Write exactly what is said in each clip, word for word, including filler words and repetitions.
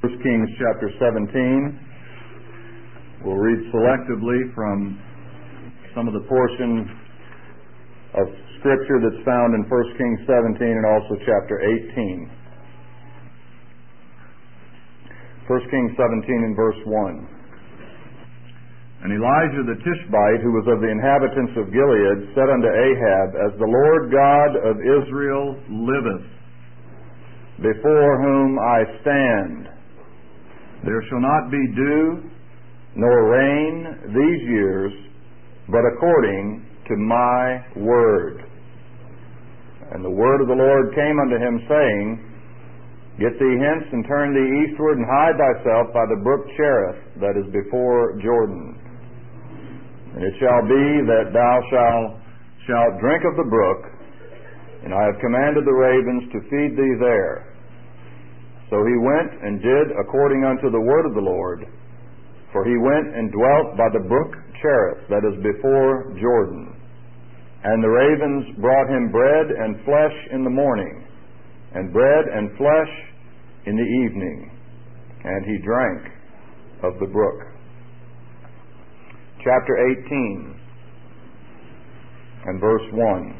First Kings chapter seventeen. We'll read selectively from some of the portion of Scripture that's found in First Kings seventeen and also chapter eighteen. First Kings seventeen and verse one. And Elijah the Tishbite, who was of the inhabitants of Gilead, said unto Ahab, As the Lord God of Israel liveth, before whom I stand, there shall not be dew nor rain these years, but according to my word. And the word of the Lord came unto him, saying, Get thee hence, and turn thee eastward, and hide thyself by the brook Cherith, that is before Jordan. And it shall be that thou shalt, shalt drink of the brook, and I have commanded the ravens to feed thee there. So he went and did according unto the word of the Lord, for he went and dwelt by the brook Cherith, that is before Jordan. And the ravens brought him bread and flesh in the morning, and bread and flesh in the evening, and he drank of the brook. Chapter eighteen and verse one.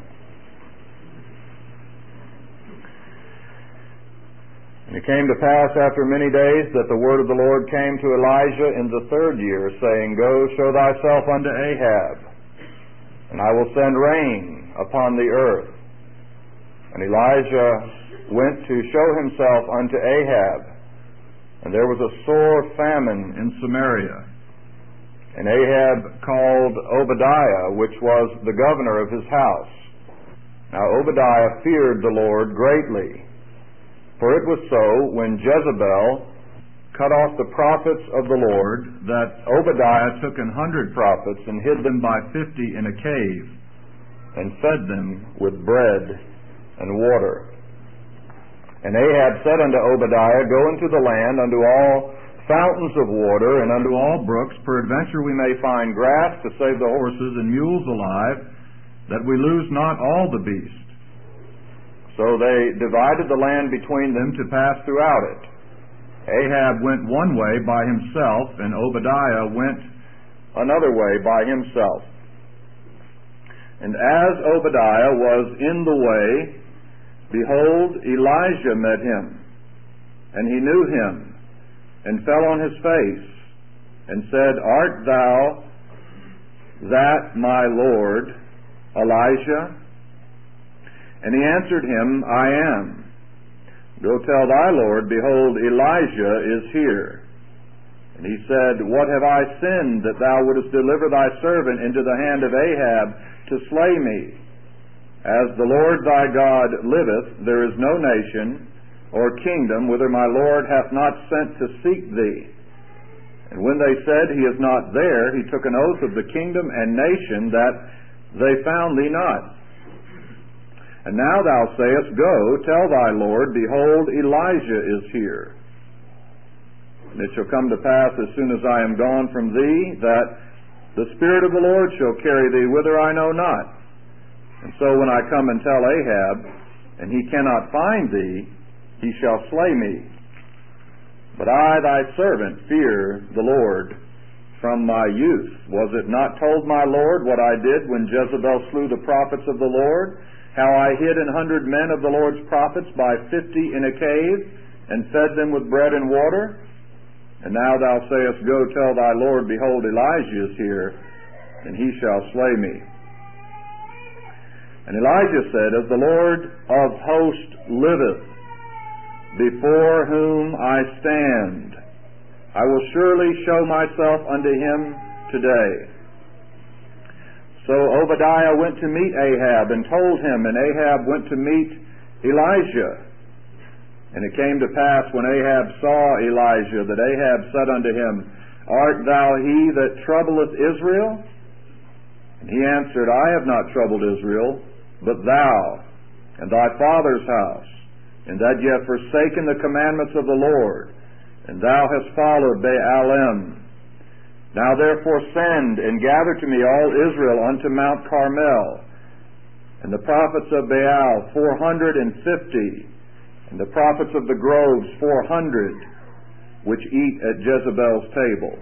And it came to pass after many days that the word of the Lord came to Elijah in the third year, saying, Go, show thyself unto Ahab, and I will send rain upon the earth. And Elijah went to show himself unto Ahab, and there was a sore famine in Samaria. And Ahab called Obadiah, which was the governor of his house. Now Obadiah feared the Lord greatly. For it was so, when Jezebel cut off the prophets of the Lord, that Obadiah took an hundred prophets and hid them by fifty in a cave, and fed them with bread and water. And Ahab said unto Obadiah, Go into the land, unto all fountains of water, and unto all brooks, peradventure we may find grass to save the horses and mules alive, that we lose not all the beasts. So they divided the land between them to pass throughout it. Ahab went one way by himself, and Obadiah went another way by himself. And as Obadiah was in the way, behold, Elijah met him, and he knew him, and fell on his face, and said, Art thou that my Lord, Elijah? And he answered him, I am. Go tell thy Lord, behold, Elijah is here. And he said, What have I sinned, that thou wouldest deliver thy servant into the hand of Ahab to slay me? As the Lord thy God liveth, there is no nation or kingdom whither my Lord hath not sent to seek thee. And when they said, He is not there, he took an oath of the kingdom and nation that they found thee not. And now thou sayest, Go, tell thy Lord, behold, Elijah is here. And it shall come to pass, as soon as I am gone from thee, that the Spirit of the Lord shall carry thee whither I know not. And so when I come and tell Ahab, and he cannot find thee, he shall slay me. But I, thy servant, fear the Lord from my youth. Was it not told my Lord what I did when Jezebel slew the prophets of the Lord? How I hid an hundred men of the Lord's prophets by fifty in a cave, and fed them with bread and water? And now thou sayest, Go tell thy Lord, behold, Elijah is here, and he shall slay me. And Elijah said, As the Lord of hosts liveth, before whom I stand, I will surely show myself unto him today. So Obadiah went to meet Ahab, and told him, and Ahab went to meet Elijah. And it came to pass, when Ahab saw Elijah, that Ahab said unto him, Art thou he that troubleth Israel? And he answered, I have not troubled Israel, but thou, and thy father's house, and that ye have forsaken the commandments of the Lord, and thou hast followed Baalim. Now therefore send and gather to me all Israel unto Mount Carmel, and the prophets of Baal four hundred and fifty, and the prophets of the groves four hundred. which eat at Jezebel's table.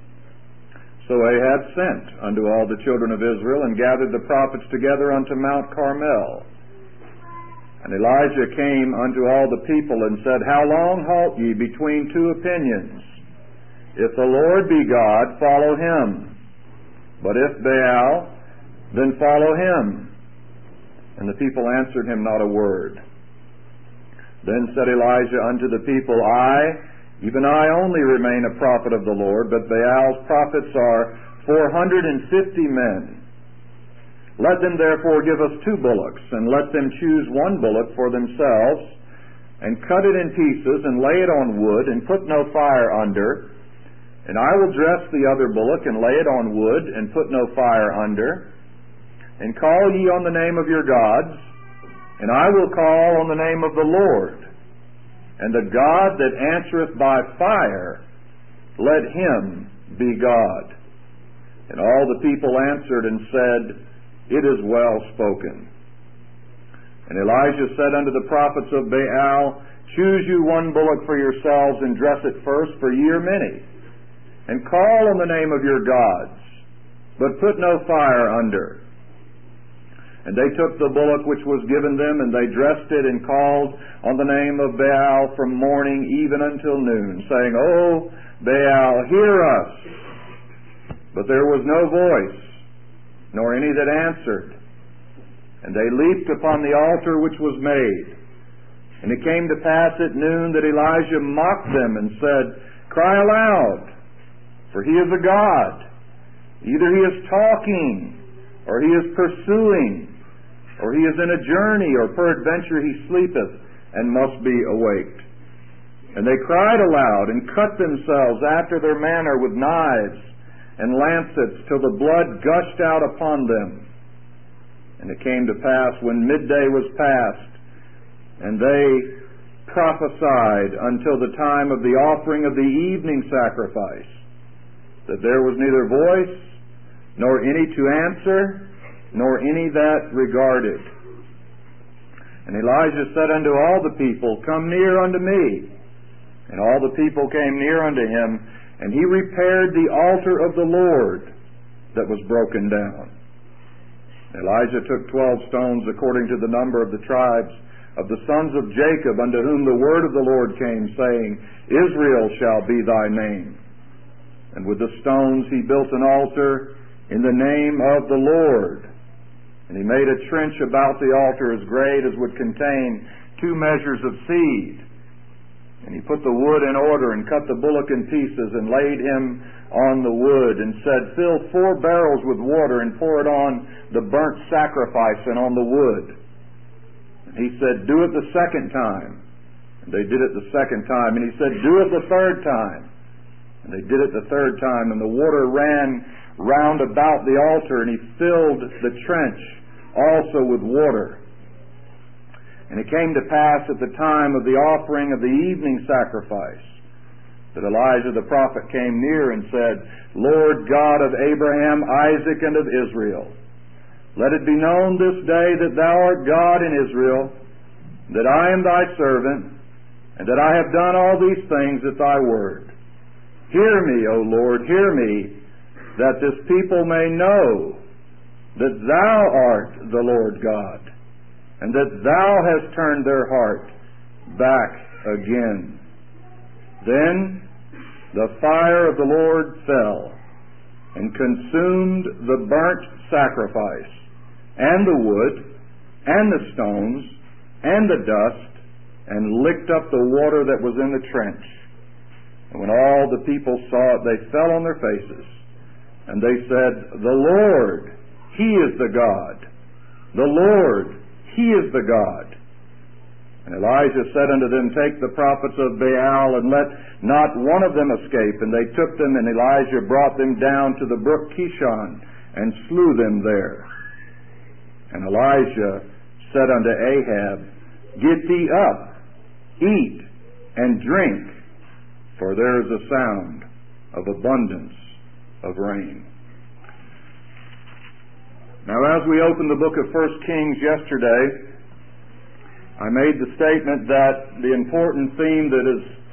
So Ahab sent unto all the children of Israel, and gathered the prophets together unto Mount Carmel. And Elijah came unto all the people, and said, How long halt ye between two opinions? If the Lord be God, follow him. But if Baal, then follow him. And the people answered him not a word. Then said Elijah unto the people, I, even I only remain a prophet of the Lord, but Baal's prophets are four hundred and fifty men. Let them therefore give us two bullocks, and let them choose one bullock for themselves, and cut it in pieces, and lay it on wood, and put no fire under. And I will dress the other bullock, and lay it on wood, and put no fire under. And call ye on the name of your gods, and I will call on the name of the Lord. And the God that answereth by fire, let him be God. And all the people answered and said, It is well spoken. And Elijah said unto the prophets of Baal, Choose you one bullock for yourselves, and dress it first, for ye are many. And call on the name of your gods, but put no fire under. And they took the bullock which was given them, and they dressed it, and called on the name of Baal from morning even until noon, saying, O Baal, hear us. But there was no voice, nor any that answered. And they leaped upon the altar which was made. And it came to pass at noon that Elijah mocked them, and said, Cry aloud, for he is a god. Either he is talking, or he is pursuing, or he is in a journey, or peradventure he sleepeth, and must be awaked. And they cried aloud, and cut themselves after their manner with knives and lancets, till the blood gushed out upon them. And it came to pass, when midday was past, and they prophesied until the time of the offering of the evening sacrifice, that there was neither voice, nor any to answer, nor any that regarded. And Elijah said unto all the people, Come near unto me. And all the people came near unto him, and he repaired the altar of the Lord that was broken down. Elijah took twelve stones according to the number of the tribes of the sons of Jacob, unto whom the word of the Lord came, saying, Israel shall be thy name. And with the stones he built an altar in the name of the Lord. And he made a trench about the altar as great as would contain two measures of seed. And he put the wood in order, and cut the bullock in pieces, and laid him on the wood, and said, Fill four barrels with water, and pour it on the burnt sacrifice and on the wood. And he said, Do it the second time. And they did it the second time. And he said, Do it the third time. And they did it the third time. And the water ran round about the altar, and he filled the trench also with water. And it came to pass at the time of the offering of the evening sacrifice that Elijah the prophet came near and said, Lord God of Abraham, Isaac, and of Israel, let it be known this day that thou art God in Israel, that I am thy servant, and that I have done all these things at thy word. Hear me, O Lord, hear me, that this people may know that thou art the Lord God, and that thou hast turned their heart back again. Then the fire of the Lord fell, and consumed the burnt sacrifice, and the wood, and the stones, and the dust, and licked up the water that was in the trench. And when all the people saw it, they fell on their faces, and they said, The Lord, He is the God. The Lord, He is the God. And Elijah said unto them, Take the prophets of Baal, and let not one of them escape. And they took them, and Elijah brought them down to the brook Kishon, and slew them there. And Elijah said unto Ahab, Get thee up, eat, and drink, for there is a sound of abundance of rain. Now, as we opened the book of First Kings yesterday, I made the statement that the important theme that is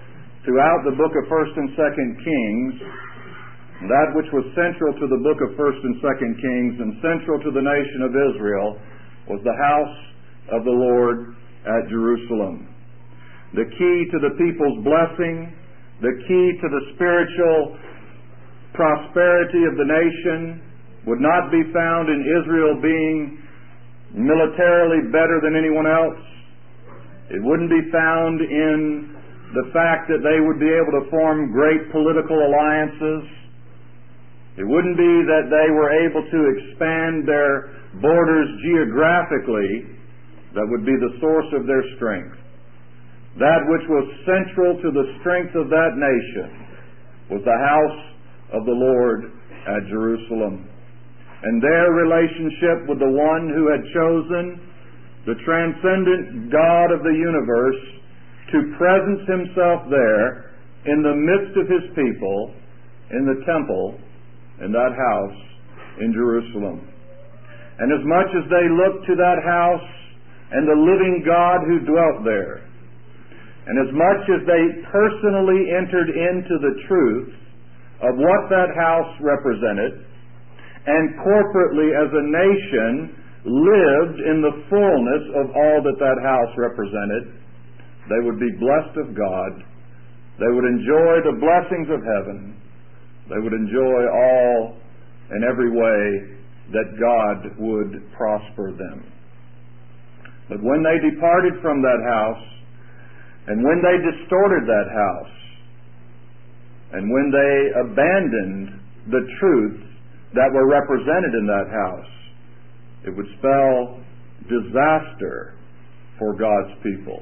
throughout the book of First and Second Kings, that which was central to the book of First and Second Kings and central to the nation of Israel was the house of the Lord at Jerusalem. The key to the people's blessing, the key to the spiritual prosperity of the nation would not be found in Israel being militarily better than anyone else. It wouldn't be found in the fact that they would be able to form great political alliances. It wouldn't be that they were able to expand their borders geographically that would be the source of their strength. That which was central to the strength of that nation was the house of the Lord at Jerusalem, and their relationship with the one who had chosen the transcendent God of the universe to presence himself there in the midst of his people in the temple in that house in Jerusalem. And as much as they looked to that house and the living God who dwelt there, and as much as they personally entered into the truth of what that house represented, and corporately as a nation lived in the fullness of all that that house represented, they would be blessed of God. They would enjoy the blessings of heaven. They would enjoy all and every way that God would prosper them. But when they departed from that house, and when they distorted that house, and when they abandoned the truths that were represented in that house, it would spell disaster for God's people.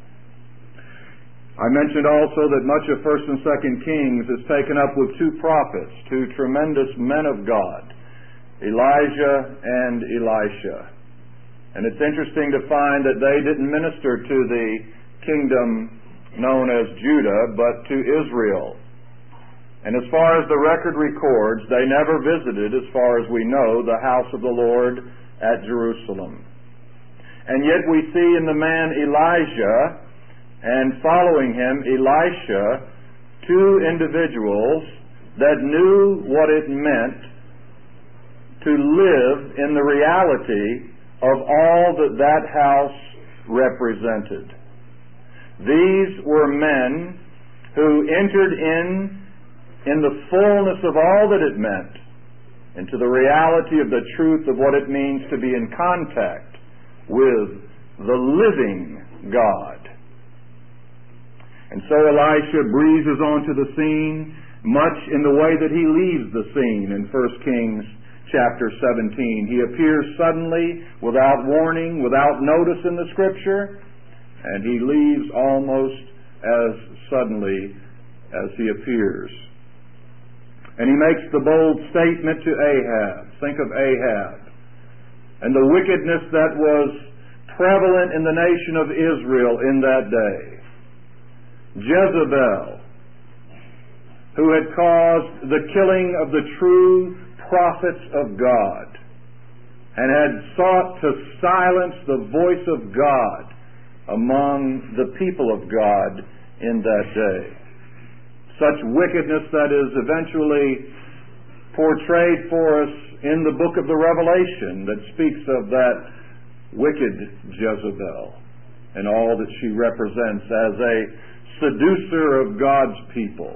I mentioned also that much of First and Second Kings is taken up with two prophets, two tremendous men of God, Elijah and Elisha. And it's interesting to find that they didn't minister to the kingdom known as Judah, but to Israel. And as far as the record records, they never visited, as far as we know, the house of the Lord at Jerusalem. And yet we see in the man Elijah, and following him Elisha, two individuals that knew what it meant to live in the reality of all that that house represented. These were men who entered in in the fullness of all that it meant into the reality of the truth of what it means to be in contact with the living God. And so Elisha breezes onto the scene, much in the way that he leaves the scene in First Kings chapter seventeen. He appears suddenly, without warning, without notice in the Scripture, and he leaves almost as suddenly as he appears. And he makes the bold statement to Ahab. Think of Ahab and the wickedness that was prevalent in the nation of Israel in that day. Jezebel, who had caused the killing of the true prophets of God and had sought to silence the voice of God among the people of God in that day. Such wickedness that is eventually portrayed for us in the book of the Revelation that speaks of that wicked Jezebel and all that she represents as a seducer of God's people.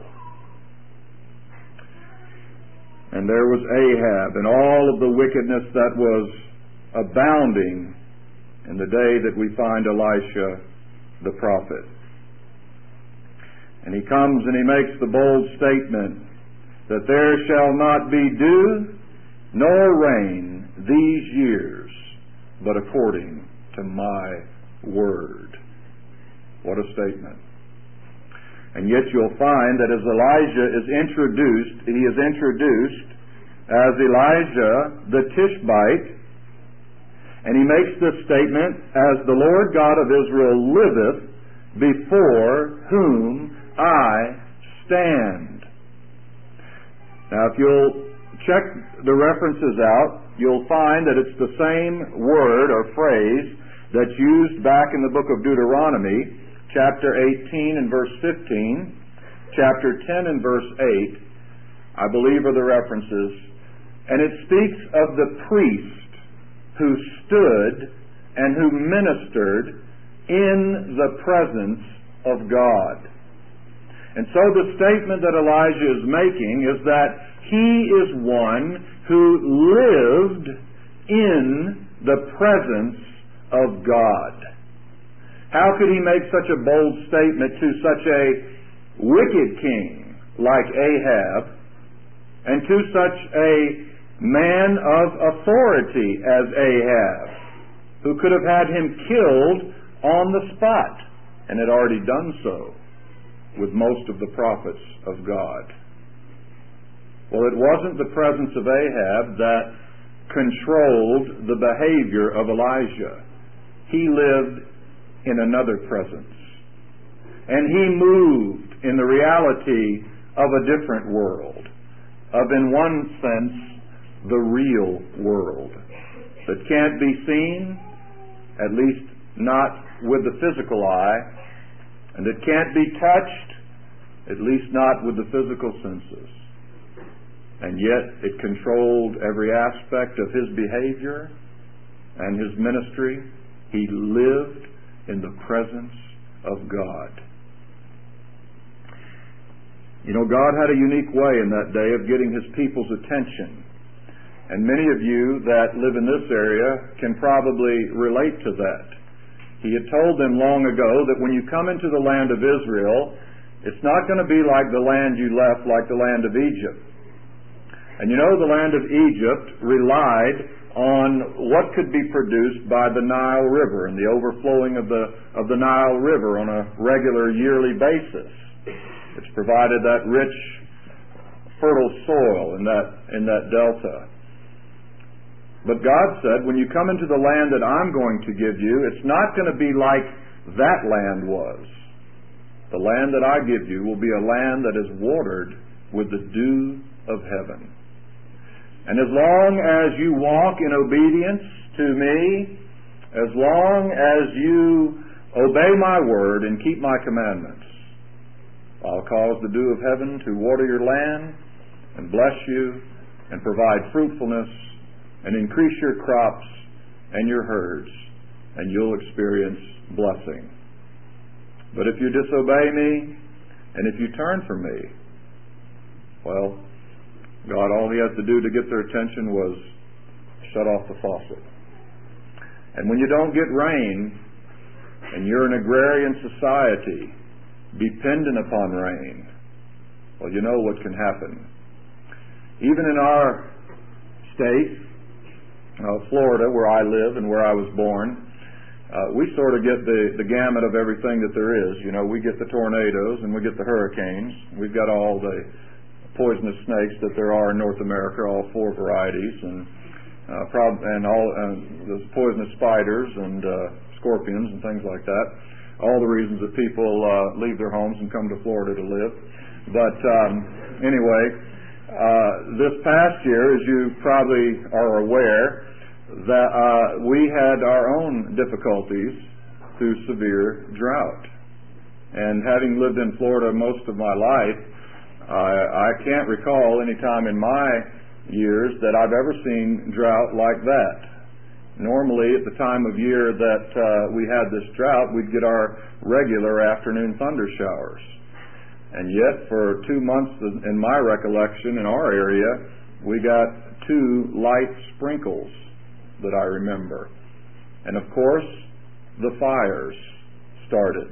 And there was Ahab and all of the wickedness that was abounding in the day that we find Elisha the prophet. And he comes and he makes the bold statement that there shall not be dew nor rain these years, but according to my word. What a statement. And yet you'll find that as Elijah is introduced, he is introduced as Elijah the Tishbite, and he makes this statement, as the Lord God of Israel liveth, before whom I stand. Now, if you'll check the references out, you'll find that it's the same word or phrase that's used back in the book of Deuteronomy, chapter eighteen and verse fifteen, chapter ten and verse eight, I believe are the references, and it speaks of the priest who stood and who ministered in the presence of God. And so the statement that Elijah is making is that he is one who lived in the presence of God. How could he make such a bold statement to such a wicked king like Ahab and to such a man of authority as Ahab, who could have had him killed on the spot and had already done so with most of the prophets of God? Well, it wasn't the presence of Ahab that controlled the behavior of Elijah. He lived in another presence. And he moved in the reality of a different world, of, in one sense, the real world that can't be seen, at least not with the physical eye, and it can't be touched, at least not with the physical senses. And yet it controlled every aspect of his behavior and his ministry. He lived in the presence of God. You know, God had a unique way in that day of getting his people's attention. And many of you that live in this area can probably relate to that. He had told them long ago that when you come into the land of Israel, it's not going to be like the land you left, like the land of Egypt. And you know, the land of Egypt relied on what could be produced by the Nile River and the overflowing of the of the Nile River on a regular yearly basis. It's provided that rich, fertile soil in that in that delta. But God said, when you come into the land that I'm going to give you, it's not going to be like that land was. The land that I give you will be a land that is watered with the dew of heaven. And as long as you walk in obedience to me, as long as you obey my word and keep my commandments, I'll cause the dew of heaven to water your land and bless you and provide fruitfulness and increase your crops and your herds, and you'll experience blessing. But if you disobey me and if you turn from me, well, God, all he has to do to get their attention was shut off the faucet. And when you don't get rain, and you're an agrarian society dependent upon rain, well, you know what can happen. Even in our state, uh, Florida, where I live and where I was born, uh, we sort of get the, the gamut of everything that there is. You know, we get the tornadoes and we get the hurricanes. We've got all the poisonous snakes that there are in North America, all four varieties, and uh, prob- and all uh, those poisonous spiders and uh, scorpions and things like that. All the reasons that people uh, leave their homes and come to Florida to live. But um, anyway, uh, this past year, as you probably are aware, that uh, we had our own difficulties through severe drought. And having lived in Florida most of my life, I, I can't recall any time in my years that I've ever seen drought like that. Normally, at the time of year that uh, we had this drought, we'd get our regular afternoon thunder showers. And yet, for two months, in my recollection, in our area, we got two light sprinkles that I remember. And of course, the fires started.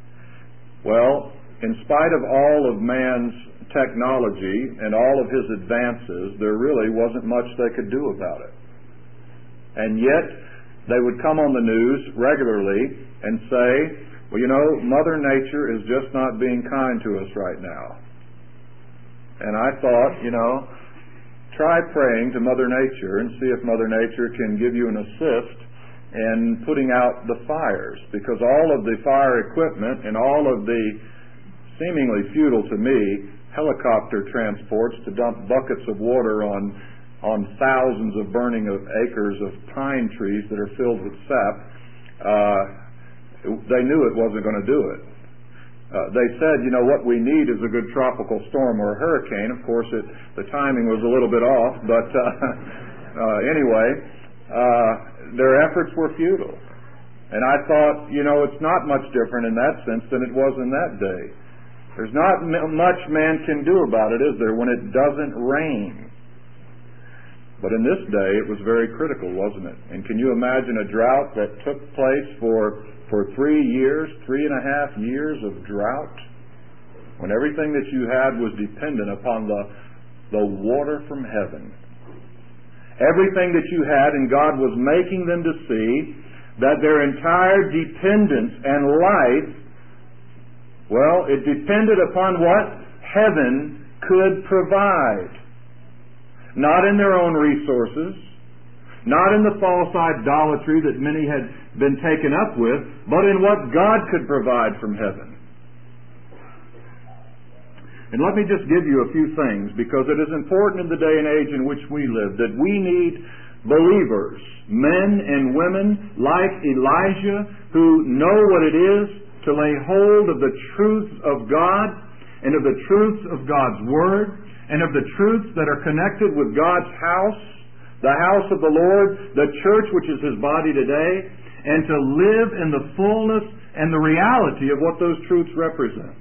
Well, in spite of all of man's technology and all of his advances, there really wasn't much they could do about it. And yet, they would come on the news regularly and say, well, you know, Mother Nature is just not being kind to us right now. And I thought, you know, try praying to Mother Nature and see if Mother Nature can give you an assist in putting out the fires. Because all of the fire equipment and all of the seemingly futile to me helicopter transports to dump buckets of water on on thousands of burning of acres of pine trees that are filled with sap, uh, they knew it wasn't going to do it. Uh, they said, you know, what we need is a good tropical storm or a hurricane. Of course, it, the timing was a little bit off, but uh, uh, anyway, uh, their efforts were futile. And I thought, you know, it's not much different in that sense than it was in that day. There's not m- much man can do about it, is there, when it doesn't rain? But in this day, it was very critical, wasn't it? And can you imagine a drought that took place for for three years, three and a half years of drought, when everything that you had was dependent upon the, the water from heaven? Everything that you had, and God was making them to see that their entire dependence and life, well, it depended upon what heaven could provide. Not in their own resources, not in the false idolatry that many had been taken up with, but in what God could provide from heaven. And let me just give you a few things, because it is important in the day and age in which we live that we need believers, men and women like Elijah, who know what it is to lay hold of the truths of God and of the truths of God's Word and of the truths that are connected with God's house, the house of the Lord, the church, which is His body today, and to live in the fullness and the reality of what those truths represent.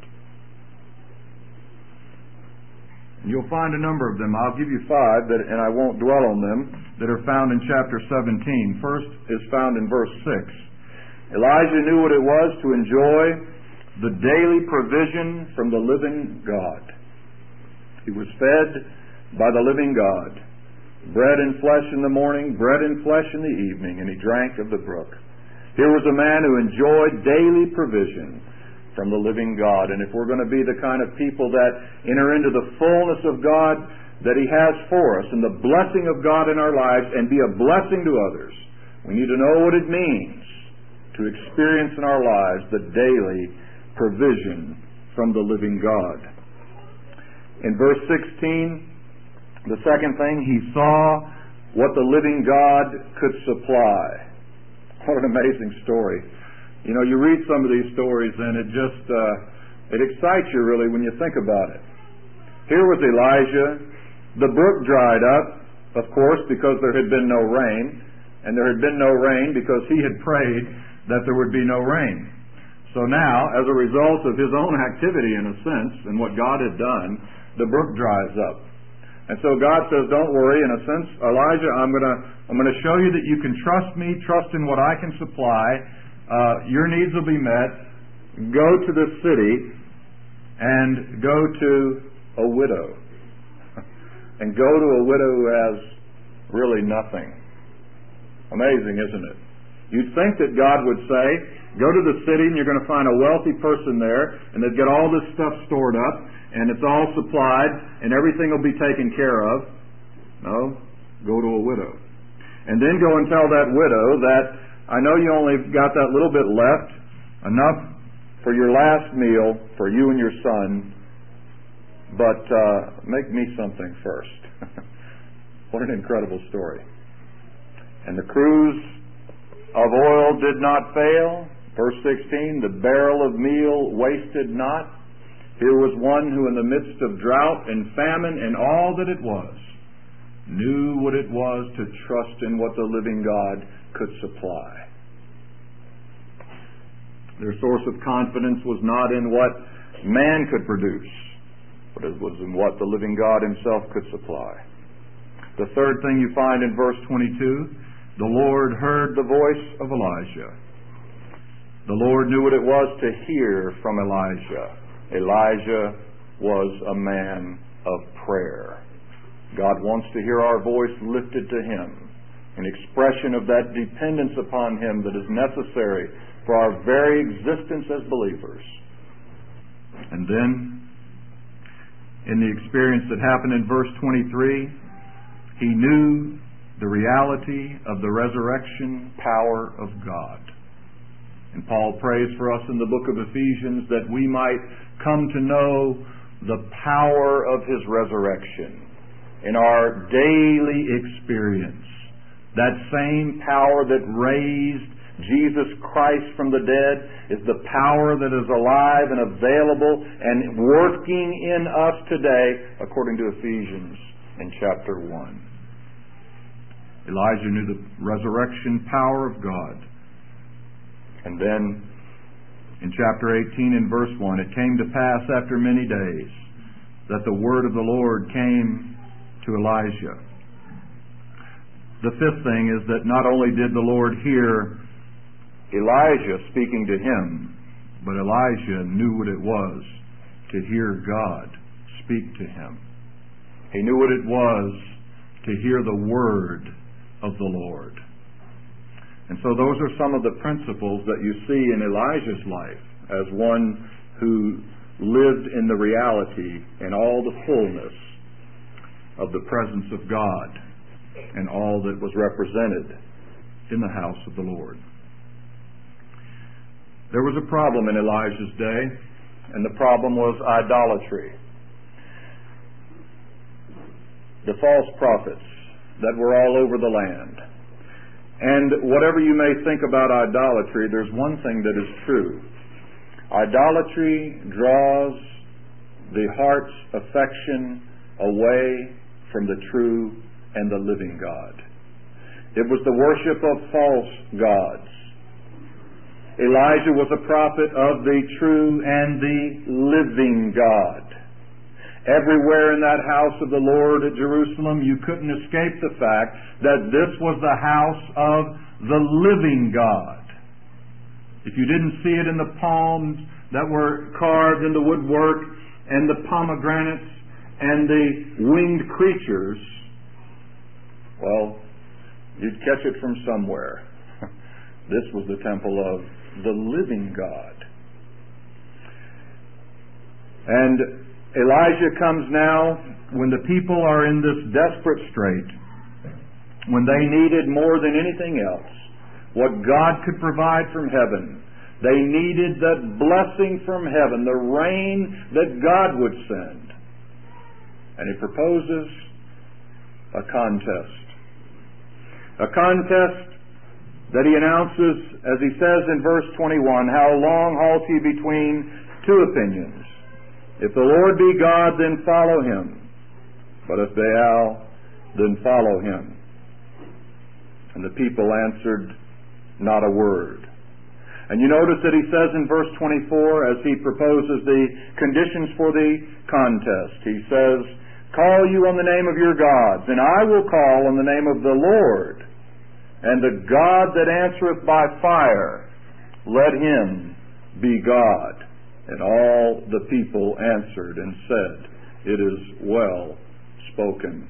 You'll find a number of them. I'll give you five, that, and I won't dwell on them, that are found in chapter seventeen. First is found in verse six. Elijah knew what it was to enjoy the daily provision from the living God. He was fed by the living God. Bread and flesh in the morning, bread and flesh in the evening, and he drank of the brook. Here was a man who enjoyed daily provision from the living God. And if we're going to be the kind of people that enter into the fullness of God that He has for us, and the blessing of God in our lives, and be a blessing to others, we need to know what it means to experience in our lives the daily provision from the living God. In verse sixteen, the second thing, he saw what the living God could supply. What an amazing story. You know, you read some of these stories and it just, uh, it excites you really when you think about it. Here was Elijah. The brook dried up, of course, because there had been no rain. And there had been no rain because he had prayed that there would be no rain. So now, as a result of his own activity in a sense, and what God had done, the brook dries up. And so God says, don't worry, in a sense, Elijah, I'm going to I'm going to show you that you can trust me, trust in what I can supply. Uh, your needs will be met. Go to the city and go to a widow. And go to a widow who has really nothing. Amazing, isn't it? You'd think that God would say, go to the city and you're going to find a wealthy person there, and they've got all this stuff stored up, and it's all supplied, and everything will be taken care of. No, go to a widow. And then go and tell that widow that, I know you only got that little bit left, enough for your last meal for you and your son, but uh, make me something first. What an incredible story. And the cruse of oil did not fail. Verse sixteen, the barrel of meal wasted not. Here was one who in the midst of drought and famine and all that it was, knew what it was to trust in what the living God could supply. Their source of confidence was not in what man could produce, but it was in what the living God Himself could supply. The third thing you find in verse twenty-two, the Lord heard the voice of Elijah. The Lord knew what it was to hear from Elijah. Elijah was a man of prayer. God wants to hear our voice lifted to Him, an expression of that dependence upon Him that is necessary for our very existence as believers. And then, in the experience that happened in verse twenty-three, he knew the reality of the resurrection power of God. And Paul prays for us in the book of Ephesians that we might come to know the power of His resurrection in our daily experience. That same power that raised Jesus Christ from the dead, is the power that is alive and available and working in us today, according to Ephesians in chapter one. Elijah knew the resurrection power of God. And then in chapter eighteen in verse one, it came to pass after many days that the word of the Lord came to Elijah. The fifth thing is that not only did the Lord hear Elijah speaking to him, but Elijah knew what it was to hear God speak to him. He knew what it was to hear the word of the Lord. And so those are some of the principles that you see in Elijah's life as one who lived in the reality and all the fullness of the presence of God and all that was represented in the house of the Lord. There was a problem in Elijah's day, and the problem was idolatry. The false prophets that were all over the land. And whatever you may think about idolatry, there's one thing that is true. Idolatry draws the heart's affection away from the true and the living God. It was the worship of false gods. Elijah was a prophet of the true and the living God. Everywhere in that house of the Lord at Jerusalem, you couldn't escape the fact that this was the house of the living God. If you didn't see it in the palms that were carved in the woodwork and the pomegranates and the winged creatures, well, you'd catch it from somewhere. This was the temple of the living God. And Elijah comes now when the people are in this desperate strait, when they needed more than anything else what God could provide from heaven. They needed that blessing from heaven, the rain that God would send. And he proposes a contest. A contest that he announces, as he says in verse twenty-one, how long halt ye between two opinions? If the Lord be God, then follow him. But if Baal, then follow him. And the people answered not a word. And you notice that he says in verse twenty-four, as he proposes the conditions for the contest, he says, call you on the name of your gods, and I will call on the name of the Lord. And the God that answereth by fire, let him be God. And all the people answered and said, it is well spoken.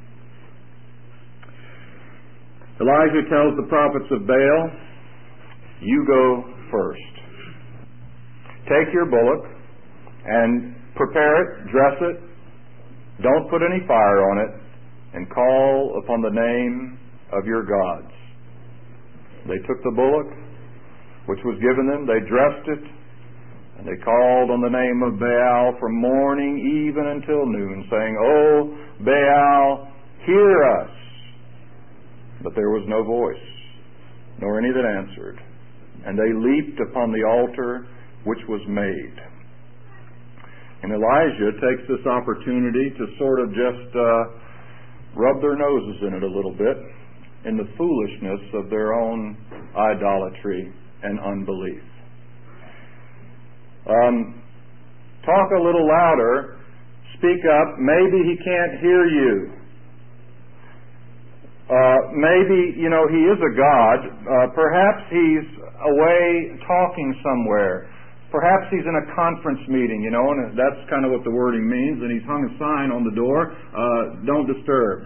Elijah tells the prophets of Baal, you go first. Take your bullock and prepare it, dress it, don't put any fire on it, and call upon the name of your gods. They took the bullock, which was given them, they dressed it, and they called on the name of Baal from morning even until noon, saying, O Baal, hear us. But there was no voice, nor any that answered. And they leaped upon the altar which was made. And Elijah takes this opportunity to sort of just uh, rub their noses in it a little bit in the foolishness of their own idolatry and unbelief. Um, talk a little louder. Speak up. Maybe he can't hear you. Uh, maybe, you know, he is a God. Uh, perhaps he's away talking somewhere. Perhaps he's in a conference meeting, you know, and that's kind of what the wording means. And he's hung a sign on the door, uh, don't disturb.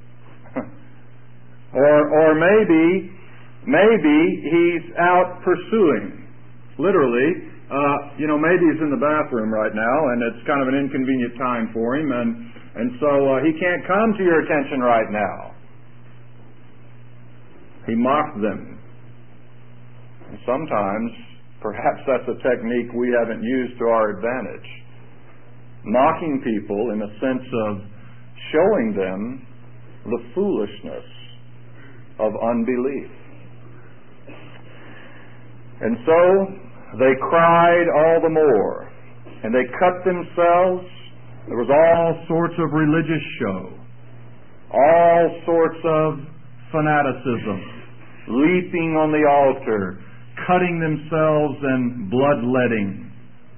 or, or maybe, maybe he's out pursuing. Literally, uh, you know, maybe he's in the bathroom right now, and it's kind of an inconvenient time for him, and and so uh, he can't come to your attention right now. He mocked them. And sometimes, perhaps that's a technique we haven't used to our advantage. Mocking people in a sense of showing them the foolishness of unbelief. And so they cried all the more, and they cut themselves. There was all sorts of religious show, all sorts of fanaticism, leaping on the altar, cutting themselves and bloodletting.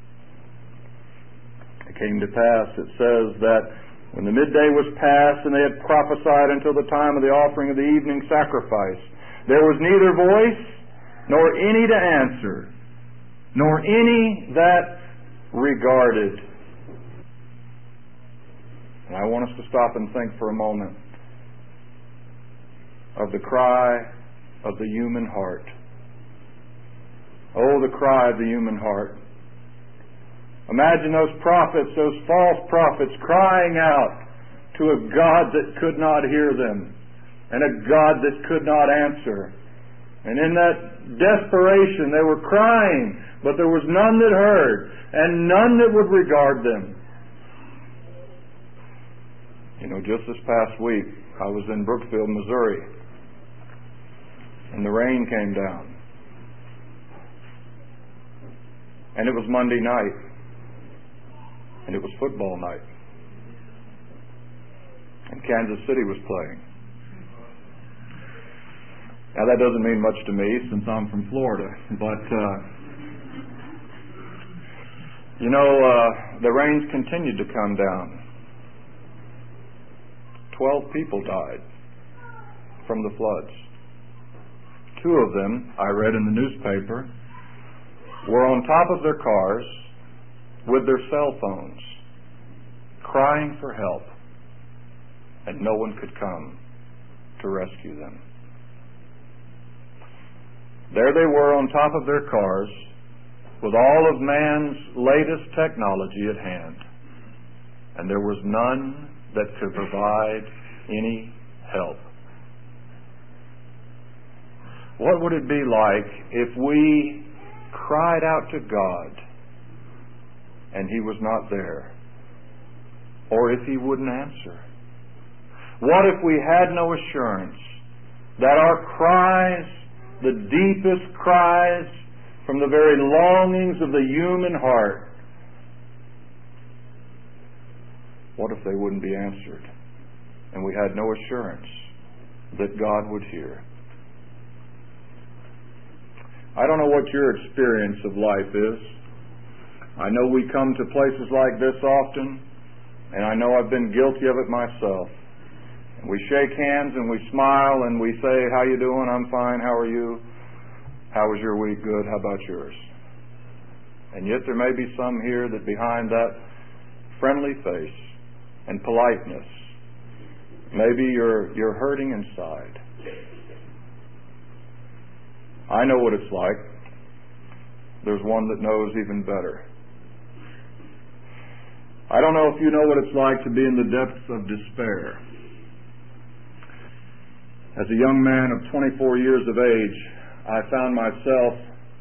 It came to pass, it says, that when the midday was past and they had prophesied until the time of the offering of the evening sacrifice, there was neither voice nor any to answer, nor any that regarded. And I want us to stop and think for a moment of the cry of the human heart. Oh, the cry of the human heart. Imagine those prophets, those false prophets, crying out to a God that could not hear them and a God that could not answer. And in that desperation, they were crying, but there was none that heard and none that would regard them. You know, just this past week, I was in Brookfield, Missouri, and the rain came down. And it was Monday night, and it was football night. And Kansas City was playing. Now that doesn't mean much to me since I'm from Florida, but uh, you know, uh, the rains continued to come down. Twelve people died from the floods. Two of them, I read in the newspaper, were on top of their cars with their cell phones, crying for help, and no one could come to rescue them. There they were on top of their cars with all of man's latest technology at hand, and there was none that could provide any help. What would it be like if we cried out to God and He was not there, or if He wouldn't answer? What if we had no assurance that our cries, the deepest cries from the very longings of the human heart, what if they wouldn't be answered and we had no assurance that God would hear? I don't know what your experience of life is. I know we come to places like this often, and I know I've been guilty of it myself. And we shake hands and we smile and we say, "How you doing? I'm fine. How are you? How was your week? Good. How about yours?" And yet there may be some here that behind that friendly face and politeness, maybe you're you're hurting inside. I know what it's like. There's one that knows even better. I don't know if you know what it's like to be in the depths of despair. As a young man of twenty-four years of age, I found myself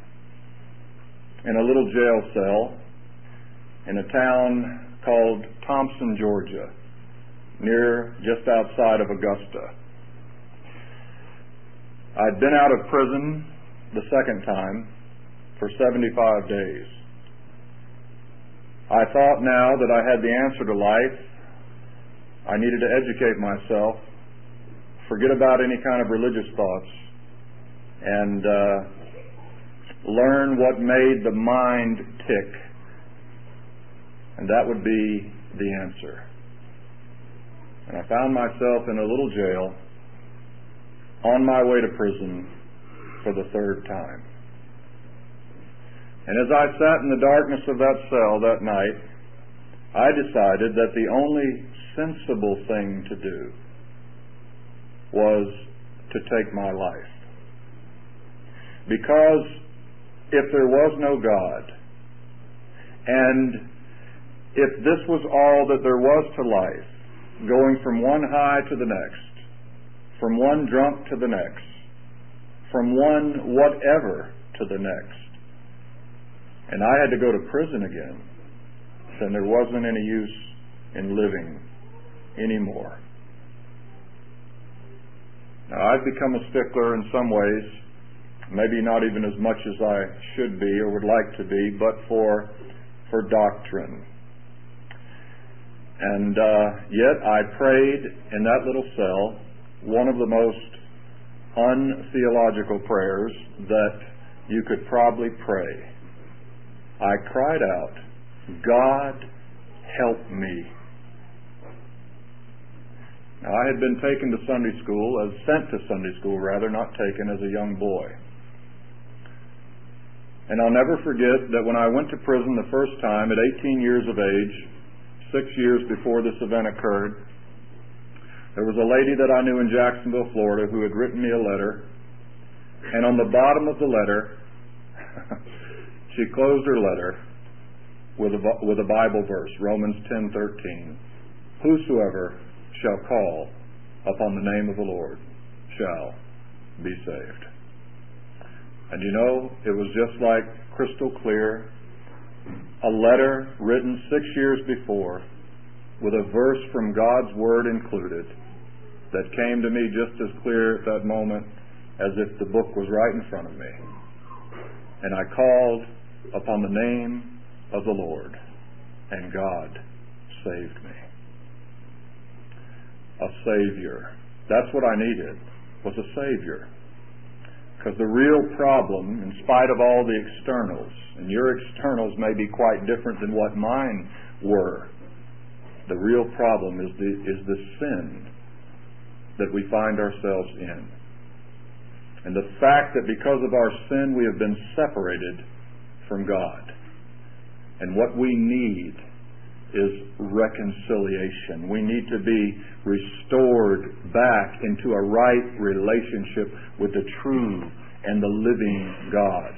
in a little jail cell in a town called Thompson, Georgia, near just outside of Augusta. I'd been out of prison the second time for seventy-five days. I thought now that I had the answer to life. I needed to educate myself, forget about any kind of religious thoughts, and uh, learn what made the mind tick. And that would be the answer. And I found myself in a little jail on my way to prison for the third time. And as I sat in the darkness of that cell that night, I decided that the only sensible thing to do was to take my life. Because if there was no God, and if this was all that there was to life, going from one high to the next, from one drunk to the next, from one whatever to the next, and I had to go to prison again, then there wasn't any use in living anymore. Now, I've become a stickler in some ways maybe not even as much as I should be or would like to be, but for for doctrine. And uh, yet I prayed in that little cell one of the most untheological prayers that you could probably pray. I cried out, "God, help me." Now, I had been taken to Sunday school, as sent to Sunday school rather, not taken as a young boy. And I'll never forget that when I went to prison the first time at eighteen years of age, six years before this event occurred, there was a lady that I knew in Jacksonville, Florida, who had written me a letter, and on the bottom of the letter, she closed her letter with a, with a Bible verse, Romans ten thirteen. "Whosoever shall call upon the name of the Lord shall be saved." And you know, it was just like crystal clear, a letter written six years before with a verse from God's Word included that came to me just as clear at that moment as if the book was right in front of me. And I called upon the name of the Lord, and God saved me. A Savior. That's what I needed, was a Savior. Because the real problem, in spite of all the externals, and your externals may be quite different than what mine were, the real problem is the, is the sin that we find ourselves in. And the fact that because of our sin we have been separated from God. And what we need is reconciliation. We need to be restored back into a right relationship with the true and the living God.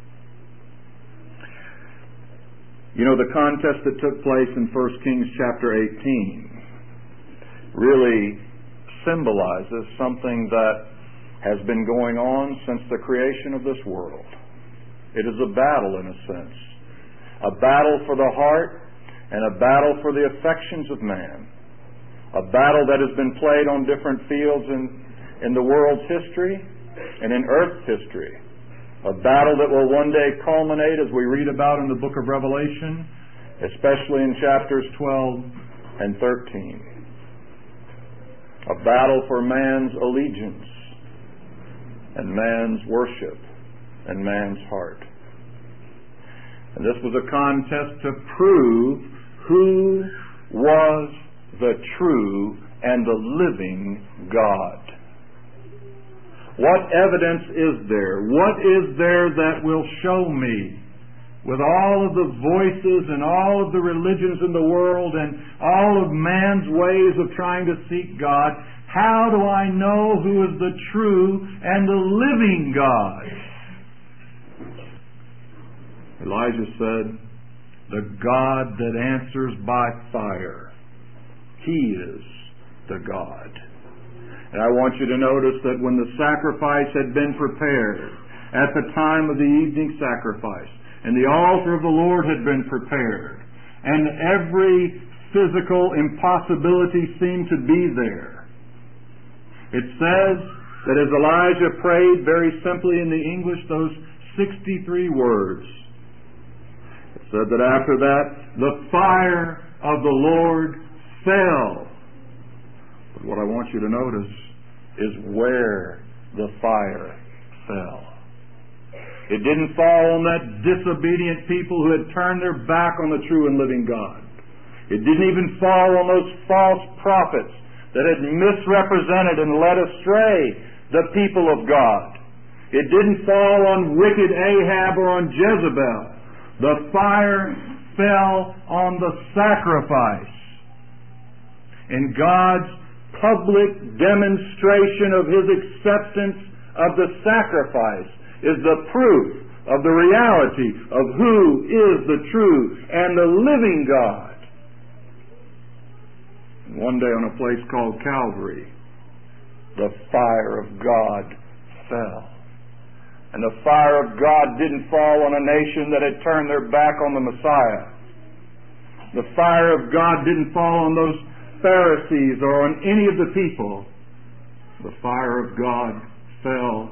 You know, the contest that took place in First Kings chapter eighteen really symbolizes something that has been going on since the creation of this world. It is a battle, in a sense. A battle for the heart and a battle for the affections of man. A battle that has been played on different fields in, in the world's history and in Earth's history. A battle that will one day culminate, as we read about in the book of Revelation, especially in chapters twelve and thirteen. A battle for man's allegiance and man's worship and man's heart. And this was a contest to prove who was the true and the living God. What evidence is there? What is there that will show me, with all of the voices and all of the religions in the world and all of man's ways of trying to seek God, how do I know who is the true and the living God? Elijah said, "The God that answers by fire, He is the God." And I want you to notice that when the sacrifice had been prepared, at the time of the evening sacrifice, and the altar of the Lord had been prepared, and every physical impossibility seemed to be there, it says that as Elijah prayed, very simply in the English, those sixty-three words, it said that after that, the fire of the Lord fell. But what I want you to notice is where the fire fell. It didn't fall on that disobedient people who had turned their back on the true and living God. It didn't even fall on those false prophets that had misrepresented and led astray the people of God. It didn't fall on wicked Ahab or on Jezebel. The fire fell on the sacrifice. And God's public demonstration of His acceptance of the sacrifice is the proof of the reality of who is the true and the living God. And one day on a place called Calvary, the fire of God fell. And the fire of God didn't fall on a nation that had turned their back on the Messiah. The fire of God didn't fall on those Pharisees or on any of the people. The fire of God fell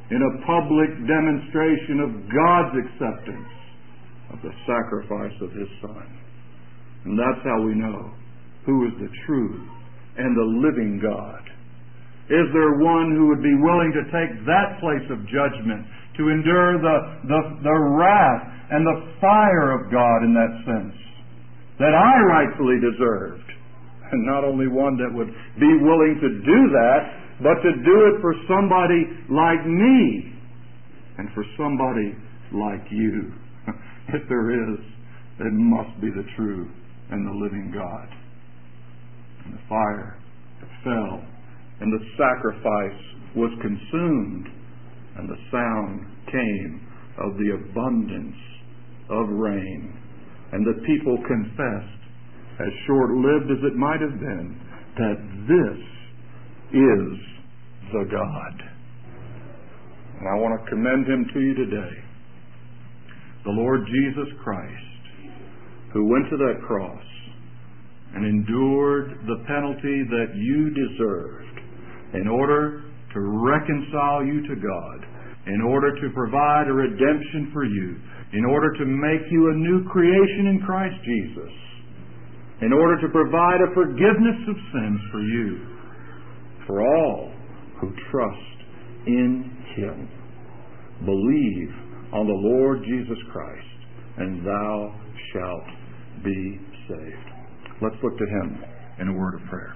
in a public demonstration of God's acceptance of the sacrifice of His Son. And that's how we know who is the true and the living God. Is there one who would be willing to take that place of judgment, to endure the, the, the wrath and the fire of God in that sense, that I rightfully deserved? And not only one that would be willing to do that, but to do it for somebody like me and for somebody like you. If there is, it must be the true and the living God. And the fire fell, and the sacrifice was consumed, and the sound came of the abundance of rain. And the people confessed, as short-lived as it might have been, that this is the God. And I want to commend Him to you today. The Lord Jesus Christ, who went to that cross and endured the penalty that you deserved in order to reconcile you to God, in order to provide a redemption for you, in order to make you a new creation in Christ Jesus, in order to provide a forgiveness of sins for you, for all who trust in Him. Believe on the Lord Jesus Christ, and thou shalt be saved. Let's look to Him in a word of prayer.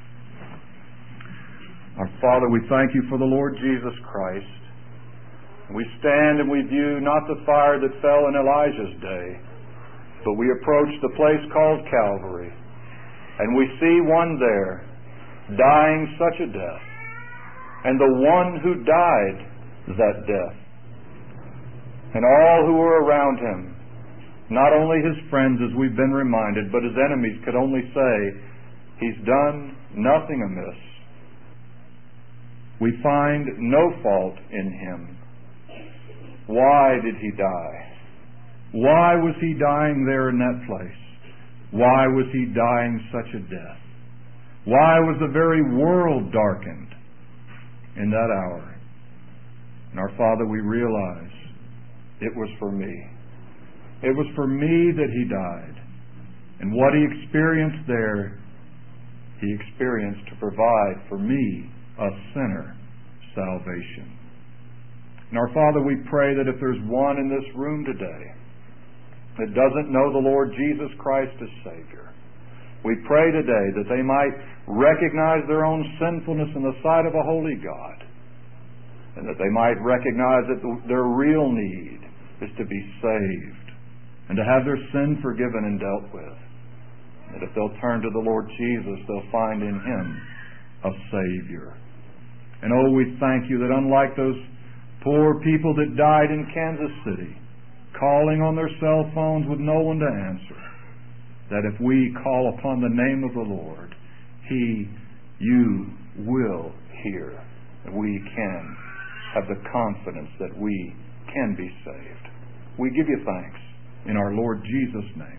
Our Father, we thank You for the Lord Jesus Christ. We stand and we view not the fire that fell in Elijah's day, but we approach the place called Calvary, and we see one there dying such a death, and the one who died that death, and all who were around Him, not only His friends, as we've been reminded, but His enemies could only say, He's done nothing amiss. We find no fault in Him. Why did He die? Why was He dying there in that place? Why was He dying such a death? Why was the very world darkened in that hour? And our Father, we realize it was for me. It was for me that He died. And what He experienced there, He experienced to provide for me, a sinner, salvation. And our Father, we pray that if there's one in this room today that doesn't know the Lord Jesus Christ as Savior, we pray today that they might recognize their own sinfulness in the sight of a holy God, and that they might recognize that their real need is to be saved and to have their sin forgiven and dealt with. That if they'll turn to the Lord Jesus, they'll find in Him a Savior. And oh, we thank You that unlike those poor people that died in Kansas City, calling on their cell phones with no one to answer, that if we call upon the name of the Lord, He, You will hear. And we can have the confidence that we can be saved. We give You thanks in our Lord Jesus' name.